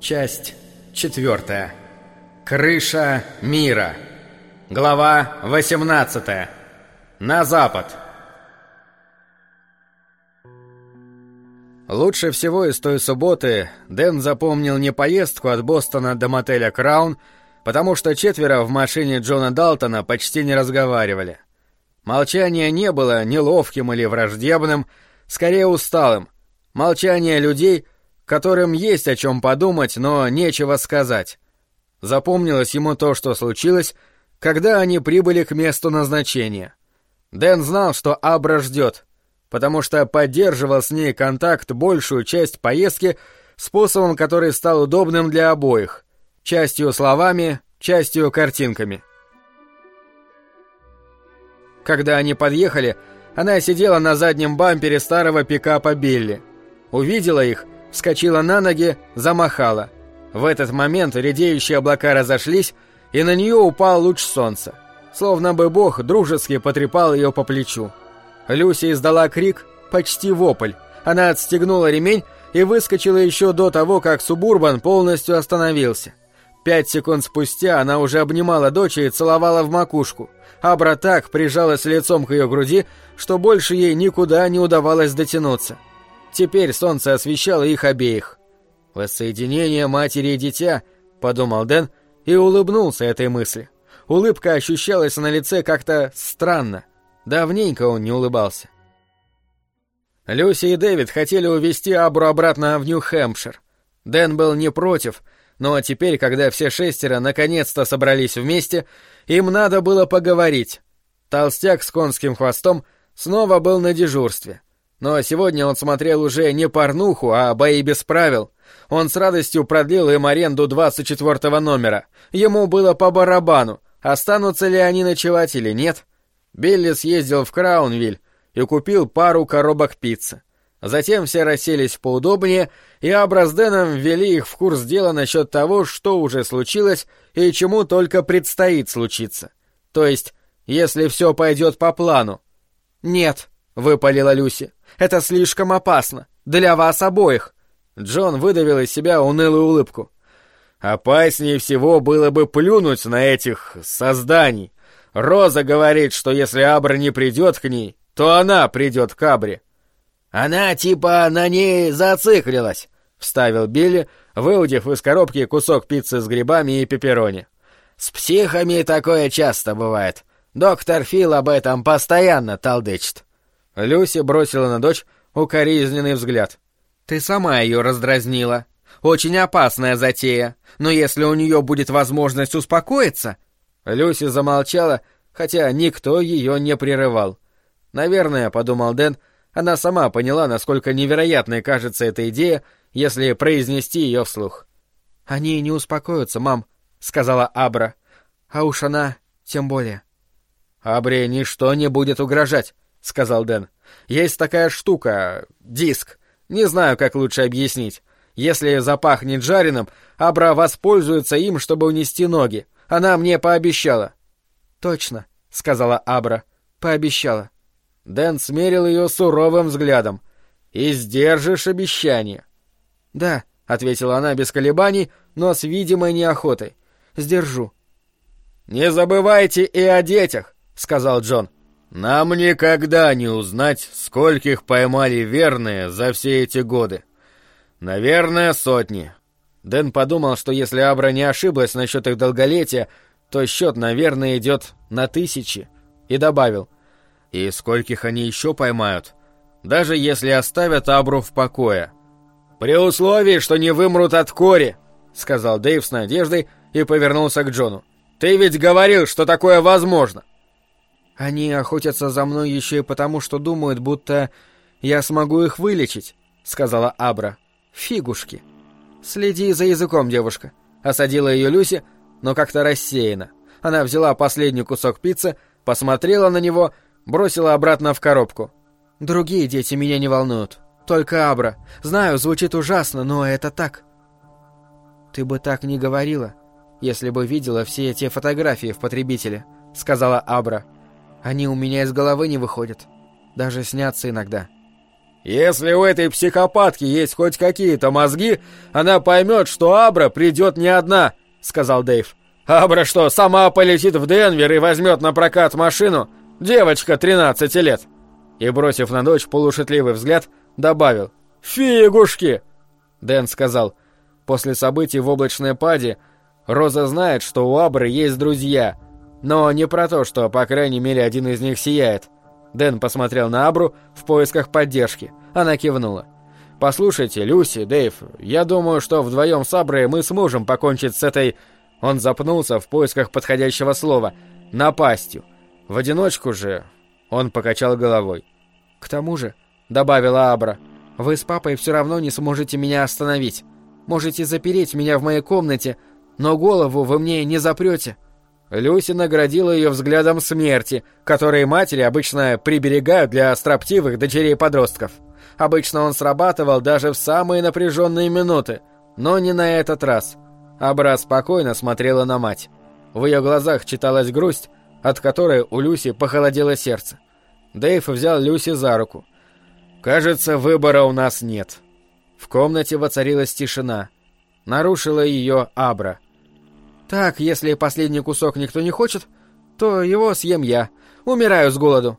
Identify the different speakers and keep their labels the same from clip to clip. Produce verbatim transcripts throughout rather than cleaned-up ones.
Speaker 1: Часть четвертая. Крыша мира. Глава восемнадцатая. На запад. Лучше всего из той субботы Дэн запомнил не поездку от Бостона до мотеля «Краун», потому что четверо в машине Джона Далтона почти не разговаривали. Молчание не было неловким или враждебным, скорее усталым. Молчание людей, которым есть о чем подумать, но нечего сказать. Запомнилось ему то, что случилось, когда они прибыли к месту назначения. Дэн знал, что Абра ждет, потому что поддерживал с ней контакт большую часть поездки способом, который стал удобным для обоих, частью словами, частью картинками. Когда они подъехали, она сидела на заднем бампере старого пикапа Билли. Увидела их, вскочила на ноги, замахала. В этот момент редеющие облака разошлись, и на нее упал луч солнца. Словно бы Бог дружески потрепал ее по плечу. Люси издала крик, почти вопль. Она отстегнула ремень и выскочила еще до того, как Субурбан полностью остановился. Пять секунд спустя она уже обнимала дочь и целовала в макушку. Абра так прижалась лицом к ее груди, что больше ей никуда не удавалось дотянуться. Теперь солнце освещало их обеих. «Воссоединение матери и дитя», — подумал Дэн и улыбнулся этой мысли. Улыбка ощущалась на лице как-то странно. Давненько он не улыбался. Люси и Дэвид хотели увезти Абру обратно в Нью-Хэмпшир. Дэн был не против, но теперь, когда все шестеро наконец-то собрались вместе, им надо было поговорить. Толстяк с конским хвостом снова был на дежурстве. Но сегодня он смотрел уже не порнуху, а бои без правил. Он с радостью продлил им аренду двадцать четвёртого номера. Ему было по барабану, останутся ли они ночевать или нет. Билли съездил в Краунвиль и купил пару коробок пиццы. Затем все расселись поудобнее, и Абра с Дэном ввели их в курс дела насчет того, что уже случилось и чему только предстоит случиться. То есть, если все пойдет по плану. «Нет», — выпалила Люси, — «это слишком опасно. Для вас обоих». Джон выдавил из себя унылую улыбку. «Опаснее всего было бы плюнуть на этих созданий. Роза говорит, что если Абра не придет к ней, то она придет к Абре». «Она типа на ней зациклилась», — вставил Билли, выудив из коробки кусок пиццы с грибами и пепперони. «С психами такое часто бывает. Доктор Фил об этом постоянно толдычит». Люси бросила на дочь укоризненный взгляд. «Ты сама ее раздразнила. Очень опасная затея, но если у нее будет возможность успокоиться...» Люси замолчала, хотя никто ее не прерывал. «Наверное, — подумал Дэн, — она сама поняла, насколько невероятной кажется эта идея, если произнести ее вслух». «Они не успокоятся, мам», — сказала Абра. «А уж она тем более». «Абре ничто не будет угрожать», — сказал Дэн. «Есть такая штука, диск. Не знаю, как лучше объяснить. Если запахнет жареным, Абра воспользуется им, чтобы унести ноги. Она мне пообещала». «Точно», — сказала Абра. «Пообещала». Дэн смерил ее суровым взглядом. «И сдержишь обещание?» «Да», — ответила она без колебаний, но с видимой неохотой. «Сдержу». «Не забывайте и о детях», — сказал Джон. «Нам никогда не узнать, скольких поймали верные за все эти годы. Наверное, сотни». Дэн подумал, что если Абра не ошиблась насчет их долголетия, то счет, наверное, идет на тысячи, и добавил: «И скольких они еще поймают, даже если оставят Абру в покое». «При условии, что не вымрут от кори», — сказал Дэйв с надеждой и повернулся к Джону. «Ты ведь говорил, что такое возможно». «Они охотятся за мной еще и потому, что думают, будто я смогу их вылечить», — сказала Абра. «Фигушки». «Следи за языком, девушка», — осадила ее Люси, но как-то рассеянно. Она взяла последний кусок пиццы, посмотрела на него, бросила обратно в коробку. «Другие дети меня не волнуют. Только Абра. Знаю, звучит ужасно, но это так». «Ты бы так не говорила, если бы видела все эти фотографии в потребителе», — сказала Абра. «Они у меня из головы не выходят. Даже снятся иногда». Если у этой психопатки есть хоть какие-то мозги, она поймет, что Абра придет не одна», — сказал Дэйв. «Абра что, сама полетит в Денвер и возьмет на прокат машину? Девочка тринадцати лет». И, бросив на дочь полушутливый взгляд, добавил: «Фигушки!» Дэн сказал: «После событий в облачной паде Роза знает, что у Абры есть друзья, но не про то, что, по крайней мере, один из них сияет». Дэн посмотрел на Абру в поисках поддержки. Она кивнула. «Послушайте, Люси, Дэйв, я думаю, что вдвоем с Аброй мы сможем покончить с этой...» Он запнулся в поисках подходящего слова. «Напастью. В одиночку же...» Он покачал головой. «К тому же», — добавила Абра, — «вы с папой все равно не сможете меня остановить. Можете запереть меня в моей комнате, но голову вы мне не запрете». Люси наградила ее взглядом смерти, который матери обычно приберегают для строптивых дочерей-подростков. Обычно он срабатывал даже в самые напряженные минуты, но не на этот раз. Абра спокойно смотрела на мать. В ее глазах читалась грусть, от которой у Люси похолодело сердце. Дэйв взял Люси за руку. «Кажется, выбора у нас нет». В комнате воцарилась тишина. Нарушила ее Абра. «Так, если последний кусок никто не хочет, то его съем я. Умираю с голоду».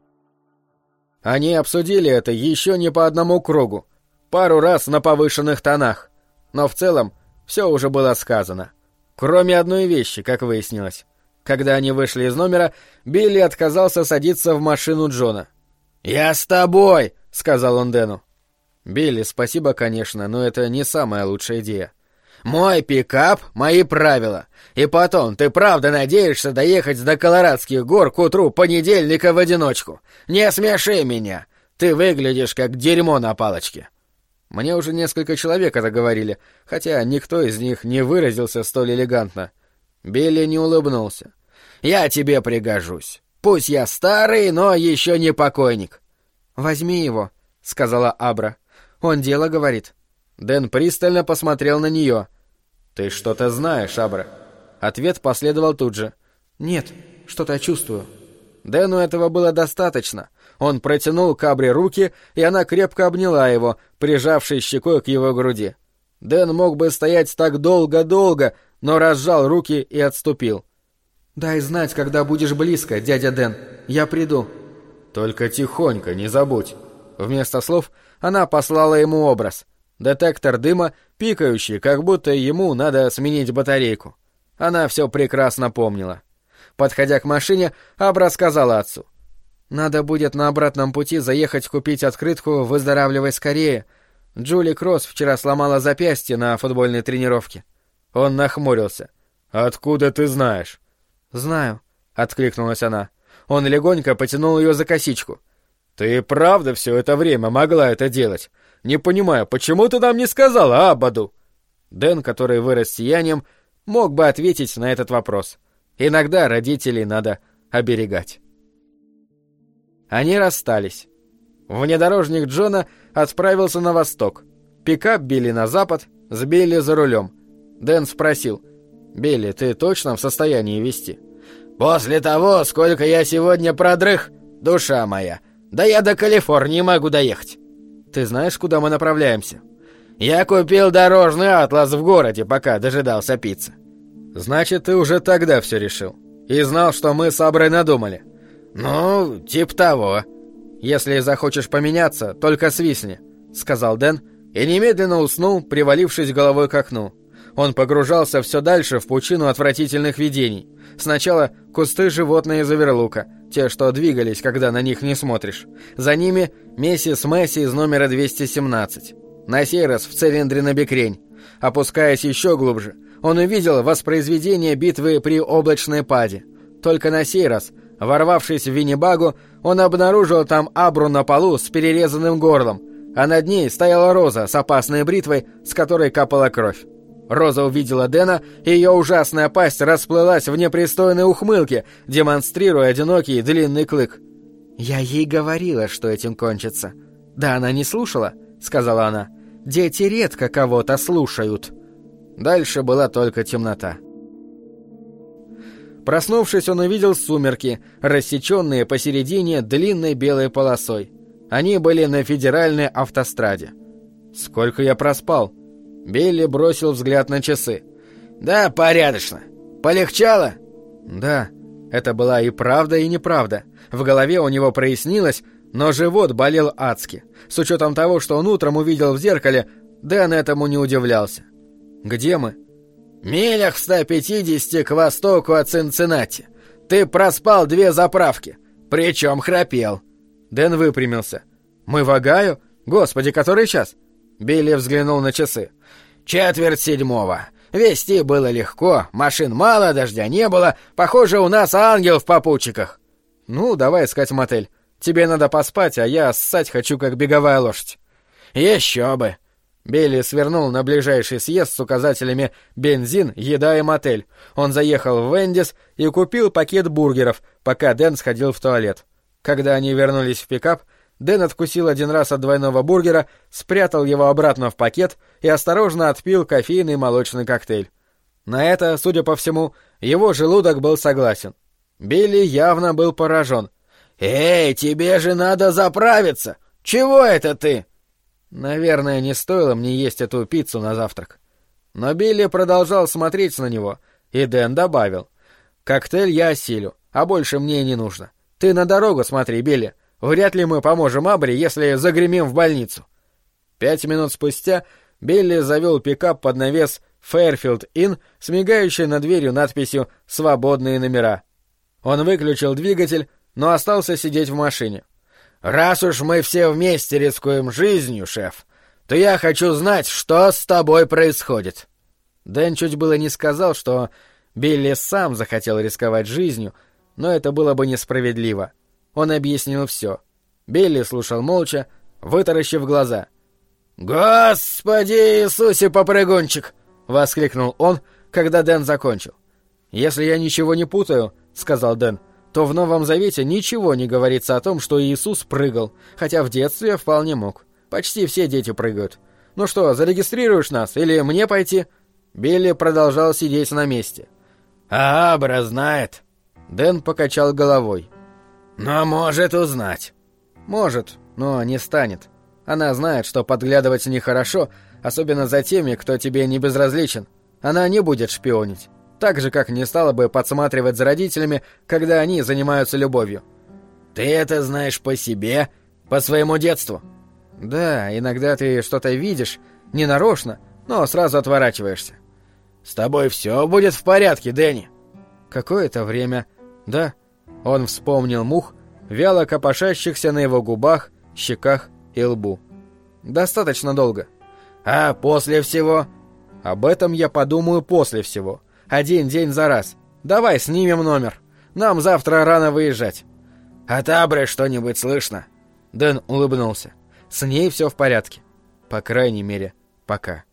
Speaker 1: Они обсудили это еще не по одному кругу, пару раз на повышенных тонах. Но в целом все уже было сказано. Кроме одной вещи, как выяснилось. Когда они вышли из номера, Билли отказался садиться в машину Джона. «Я с тобой!» — сказал он Дэну. «Билли, спасибо, конечно, но это не самая лучшая идея». «Мой пикап — мои правила. И потом, ты правда надеешься доехать до Колорадских гор к утру понедельника в одиночку? Не смеши меня! Ты выглядишь как дерьмо на палочке». Мне уже несколько человек это говорили, хотя никто из них не выразился столь элегантно. Билли не улыбнулся. «Я тебе пригожусь. Пусть я старый, но еще не покойник». «Возьми его», — сказала Абра. «Он дело говорит». Дэн пристально посмотрел на нее. «Ты что-то знаешь, Абра?» Ответ последовал тут же. «Нет, что-то чувствую». Дэну этого было достаточно. Он протянул к Абре руки, и она крепко обняла его, прижавшись щекой к его груди. Дэн мог бы стоять так долго-долго, но разжал руки и отступил. «Дай знать, когда будешь близко, дядя Дэн. Я приду». «Только тихонько, не забудь». Вместо слов она послала ему образ. Детектор дыма, пикающий, как будто ему надо сменить батарейку. Она все прекрасно помнила. Подходя к машине, Абра сказала отцу: «Надо будет на обратном пути заехать купить открытку «Выздоравливай скорее». Джули Кросс вчера сломала запястье на футбольной тренировке». Он нахмурился. «Откуда ты знаешь?» «Знаю», — откликнулась она. Он легонько потянул ее за косичку. «Ты правда все это время могла это делать? Не понимаю, почему ты нам не сказала, Абаду?» Дэн, который вырос сиянием, мог бы ответить на этот вопрос. Иногда родителей надо оберегать. Они расстались. Внедорожник Джона отправился на восток. Пикап Билли на запад, с Билли за рулем. Дэн спросил: «Билли, ты точно в состоянии вести?» «После того, сколько я сегодня продрых, душа моя, да я до Калифорнии могу доехать». «Ты знаешь, куда мы направляемся?» «Я купил дорожный атлас в городе, пока дожидался пиццы». «Значит, ты уже тогда все решил. И знал, что мы с Аброй надумали». «Ну, типа того». «Если захочешь поменяться, только свистни», — сказал Дэн, и немедленно уснул, привалившись головой к окну. Он погружался все дальше в пучину отвратительных видений. Сначала кусты животные Заверлука, те, что двигались, когда на них не смотришь. За ними миссис Месси из номера двести семнадцать. На сей раз в цилиндре на бекрень. Опускаясь еще глубже, он увидел воспроизведение битвы при облачной паде. Только на сей раз, ворвавшись в Виннибагу, он обнаружил там Абру на полу с перерезанным горлом, а над ней стояла Роза с опасной бритвой, с которой капала кровь. Роза увидела Дэна, и ее ужасная пасть расплылась в непристойной ухмылке, демонстрируя одинокий длинный клык. «Я ей говорила, что этим кончится». «Да она не слушала», — сказала она. «Дети редко кого-то слушают». Дальше была только темнота. Проснувшись, он увидел сумерки, рассеченные посередине длинной белой полосой. Они были на федеральной автостраде. «Сколько я проспал?» Билли бросил взгляд на часы. «Да, порядочно. Полегчало?» «Да». Это была и правда, и неправда. В голове у него прояснилось, но живот болел адски. С учетом того, что он утром увидел в зеркале, Дэн этому не удивлялся. «Где мы?» «Милях в ста пятидесяти к востоку от Цинциннати. Ты проспал две заправки, причем храпел». Дэн выпрямился. «Мы в Огайо? Господи, который час?» Билли взглянул на часы. «Четверть седьмого. Везти было легко, машин мало, дождя не было. Похоже, у нас ангел в попутчиках». «Ну, давай искать мотель. Тебе надо поспать, а я ссать хочу, как беговая лошадь». «Еще бы». Билли свернул на ближайший съезд с указателями «Бензин, еда и мотель». Он заехал в Вендис и купил пакет бургеров, пока Дэн сходил в туалет. Когда они вернулись в пикап, Дэн откусил один раз от двойного бургера, спрятал его обратно в пакет и осторожно отпил кофейный молочный коктейль. На это, судя по всему, его желудок был согласен. Билли явно был поражен. «Эй, тебе же надо заправиться! Чего это ты?» Наверное, не стоило мне есть эту пиццу на завтрак. Но Билли продолжал смотреть на него, и Дэн добавил. «Коктейль я осилю, а больше мне и не нужно. Ты на дорогу смотри, Билли. Вряд ли мы поможем Абре, если загремим в больницу». Пять минут спустя Билли завел пикап под навес «Фэрфилд Инн» с мигающей над дверью надписью «Свободные номера». Он выключил двигатель, но остался сидеть в машине. «Раз уж мы все вместе рискуем жизнью, шеф, то я хочу знать, что с тобой происходит». Дэн чуть было не сказал, что Билли сам захотел рисковать жизнью, но это было бы несправедливо. Он объяснил все. Билли слушал молча, вытаращив глаза. «Господи Иисусе, попрыгунчик!» — воскликнул он, когда Дэн закончил. «Если я ничего не путаю, — сказал Дэн, — то в Новом Завете ничего не говорится о том, что Иисус прыгал, хотя в детстве вполне мог. Почти все дети прыгают. Ну что, зарегистрируешь нас или мне пойти?» Билли продолжал сидеть на месте. «А Абра знает». Дэн покачал головой. «Но может узнать». «Может, но не станет. Она знает, что подглядывать нехорошо, особенно за теми, кто тебе не безразличен. Она не будет шпионить. Так же, как не стала бы подсматривать за родителями, когда они занимаются любовью». «Ты это знаешь по себе, по своему детству?» «Да, иногда ты что-то видишь, ненарочно, но сразу отворачиваешься». «С тобой все будет в порядке, Дэнни?» «Какое-то время, да». Он вспомнил мух, вяло копошащихся на его губах, щеках и лбу. «Достаточно долго». «А после всего?» «Об этом я подумаю после всего. Один день за раз. Давай снимем номер. Нам завтра рано выезжать». «От Абры что-нибудь слышно?» Дэн улыбнулся. «С ней все в порядке. По крайней мере, пока».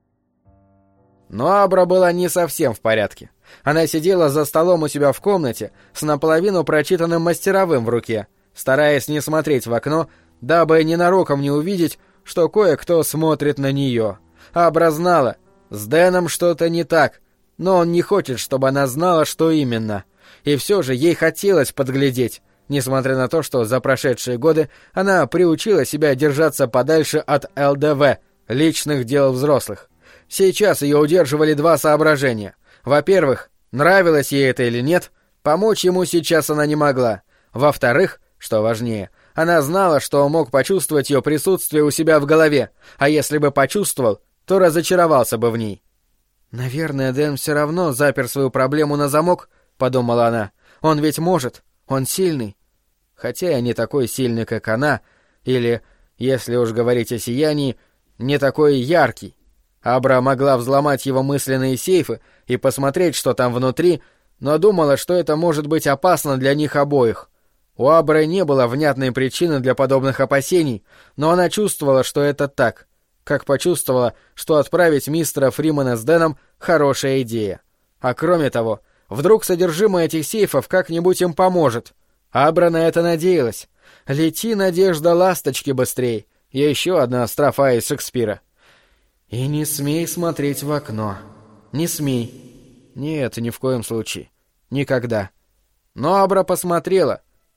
Speaker 1: Но Абра была не совсем в порядке. Она сидела за столом у себя в комнате с наполовину прочитанным мастеровым в руке, стараясь не смотреть в окно, дабы ненароком не увидеть, что кое-кто смотрит на нее. Абра знала, с Дэном что-то не так, но он не хочет, чтобы она знала, что именно. И все же ей хотелось подглядеть, несмотря на то, что за прошедшие годы она приучила себя держаться подальше от эл дэ вэ, личных дел взрослых. Сейчас ее удерживали два соображения. Во-первых, нравилось ей это или нет, помочь ему сейчас она не могла. Во-вторых, что важнее, она знала, что он мог почувствовать ее присутствие у себя в голове, а если бы почувствовал, то разочаровался бы в ней. «Наверное, Дэн все равно запер свою проблему на замок», — подумала она. «Он ведь может, он сильный. Хотя я не такой сильный, как она, или, если уж говорить о сиянии, не такой яркий». Абра могла взломать его мысленные сейфы и посмотреть, что там внутри, но думала, что это может быть опасно для них обоих. У Абры не было внятной причины для подобных опасений, но она чувствовала, что это так, как почувствовала, что отправить мистера Фримена с Дэном — хорошая идея. А кроме того, вдруг содержимое этих сейфов как-нибудь им поможет. Абра на это надеялась. «Лети, надежда, ласточки, быстрей!» И еще одна строфа из Шекспира. «И не смей смотреть в окно. Не смей». Нет, ни в коем случае. Никогда. Но Абра посмотрела.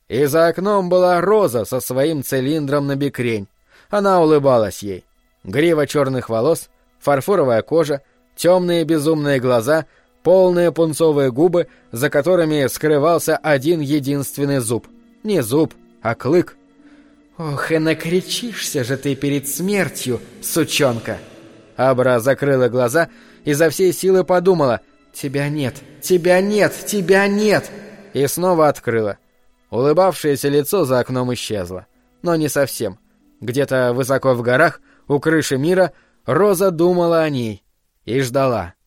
Speaker 1: И за окном была Роза со своим цилиндром на бекрень. Она улыбалась ей. Грива черных волос, фарфоровая кожа, темные безумные глаза, полные пунцовые губы, за которыми скрывался один единственный зуб. Не зуб, а клык. «Ох, и накричишься же ты перед смертью, сучонка!» Абра закрыла глаза и за всей силы подумала: «Тебя нет, тебя нет, тебя нет!» И снова открыла. Улыбавшееся лицо за окном исчезло. Но не совсем. Где-то высоко в горах, у крыши мира, Роза думала о ней и ждала.